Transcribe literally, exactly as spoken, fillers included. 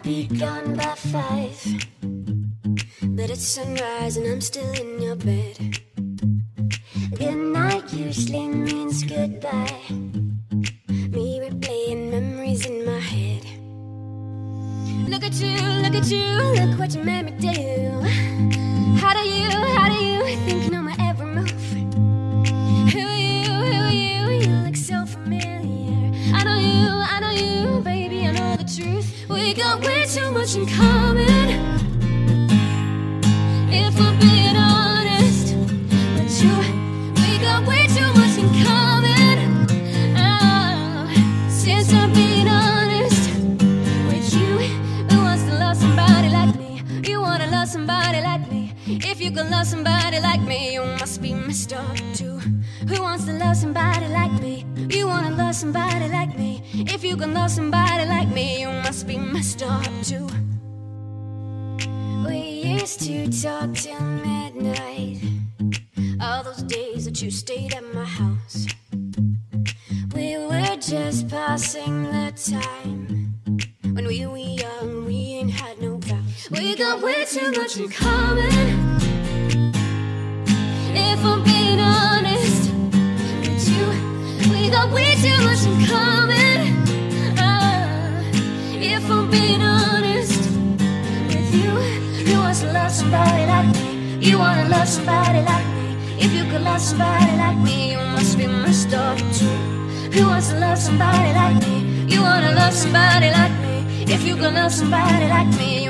be gone by five, but it's sunrise and I'm still in your bed. Good night usually means goodbye, me replaying memories in my head. Look at you, look at you, look what you made me do. How do you, how do you think you know my every move? Who are you, who are you, you look so familiar. I know you, I know you, baby, I know the truth. We got way too much in common, if we're being honest. But you, we got way too much in common. Oh, since I'm being honest with you, who wants to love somebody like me? You wanna love somebody like me? If you can love somebody like me, you must be messed up too. Who wants to love somebody like me? You wanna love somebody like me? If you can love somebody like me, you must be messed up too. We used to talk till midnight, all those days that you stayed at my house. We were just passing the time, when we were young, we ain't had no vows. We got way too much in common, if I'm being honest with you. We got way too much in common, uh, if I'm being honest with you. You want to love somebody like me? You wanna love somebody like me? If you could love somebody like me, you must be messed up too. Who wants to love somebody like me? You wanna love somebody like me? If you could love somebody like me,